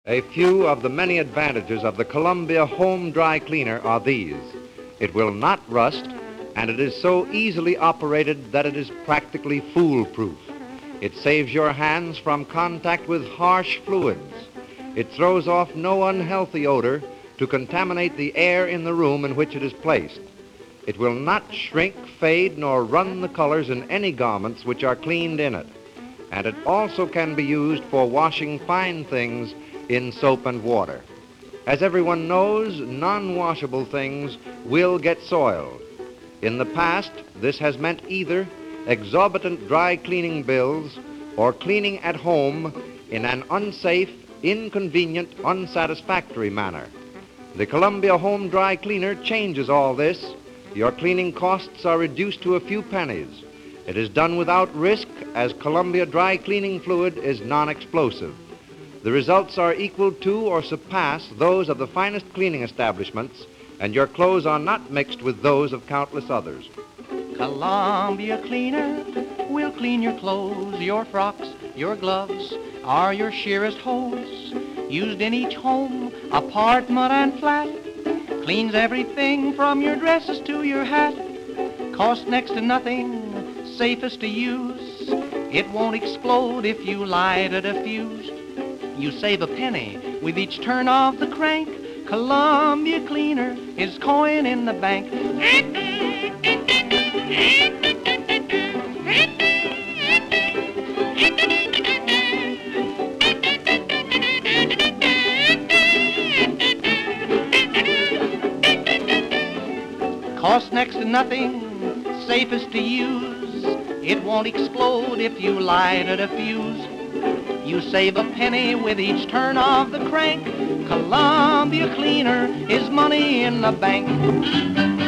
A few of the many advantages of the Columbia Home Dry Cleaner are these. It will not rust, and it is so easily operated that it is practically foolproof. It saves your hands from contact with harsh fluids. It throws off no unhealthy odor to contaminate the air in the room in which it is placed. It will not shrink, fade, nor run the colors in any garments which are cleaned in it. And it also can be used for washing fine things in soap and water. As everyone knows, non-washable things will get soiled. In the past, this has meant either exorbitant dry cleaning bills or cleaning at home in an unsafe, inconvenient, unsatisfactory manner. The Columbia Home Dry Cleaner changes all this. Your cleaning costs are reduced to a few pennies. It is done without risk, as Columbia dry cleaning fluid is non-explosive. The results are equal to or surpass those of the finest cleaning establishments, and your clothes are not mixed with those of countless others. Columbia Cleaner will clean your clothes, your frocks, your gloves, or your sheerest hose. Used in each home, apartment and flat. Cleans everything from your dresses to your hat. Costs next to nothing, safest to use. It won't explode if you light a fuse. You save a penny with each turn of the crank. Columbia Cleaner is coin in the bank. Costs next to nothing, safest to use. It won't explode if you light a fuse. You save a penny with each turn of the crank. Columbia Cleaner is money in the bank.